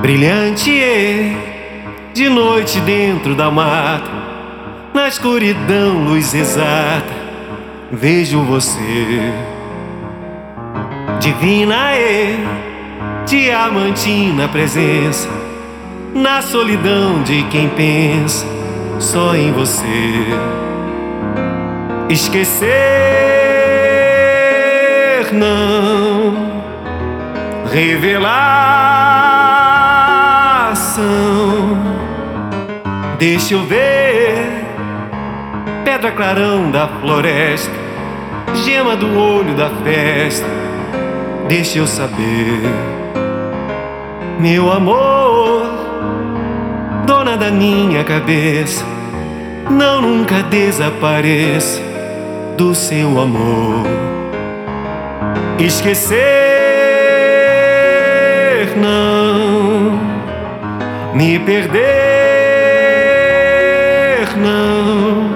Brilhante de noite dentro da mata, na escuridão luz exata, vejo você. Divina diamantina presença, na solidão de quem pensa só em você. Esquecer não, revelação. Deixa eu ver, pedra clarão da floresta, gema do olho da festa. Deixa eu saber, meu amor, dona da minha cabeça, não nunca desapareça do seu amor. Esquecer não, me perder não.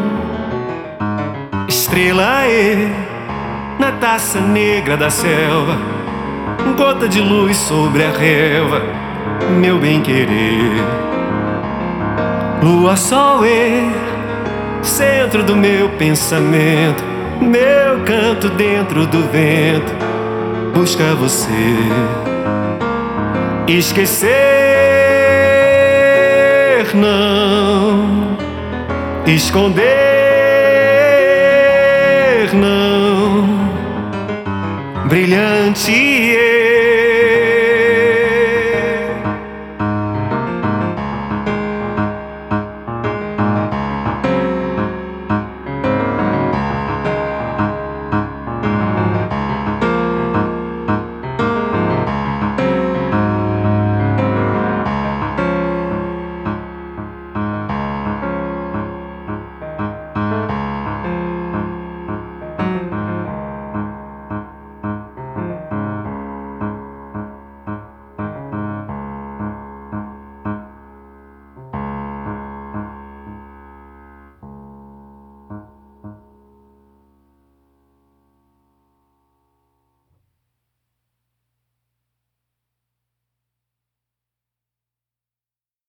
Estrela na taça negra da selva, gota de luz sobre a relva, meu bem-querer. Lua, sol, centro do meu pensamento, meu canto dentro do vento, busca você. Esquecer não, esconder não. Brilhante